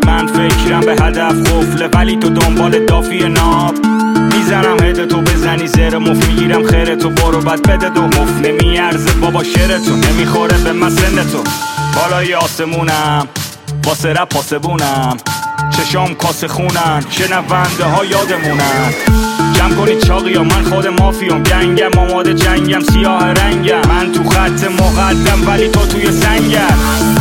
من فکرم به هدف قفله، ولی تو دنبال دافی ناب. میزنم هده تو بزنی زیر مف، میگیرم خیر تو برو بد بده دو مف. نمیارزه بابا شعر تو، نمیخوره به من سن تو. بالای آسمونم واسه رپ پاسبونم، چشام کاسه خونن شنونده ها یادمونن. جمع کنید چاقی ها من خود مافیام، گنگم آماده جنگم سیاه رنگم. من تو خط مقدم ولی تو توی سنگم.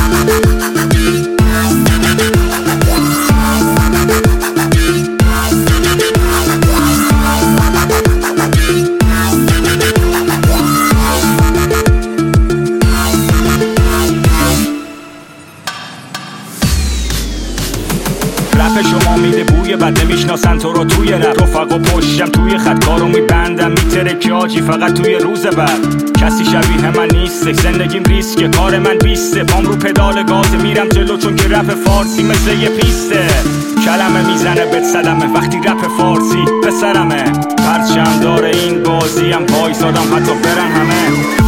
رپ شما میده بوی بد، نمیشناسن تو رو توی رپ. رفقا پشتم توی خط، کارو میبندم میترکی آجی فقط توی روز بعد. کسی شبیه من نیست، زندگیم ریسکه، کار من بیسته. پام رو پدال گاز میرم جلو چون که رپ فارسی مثل یه پیسته. کلمه میزنه بهت صدمه وقتی رپ فارسی به سرمه. پرچم داره این بازیم، وایسادم حتی برن همه.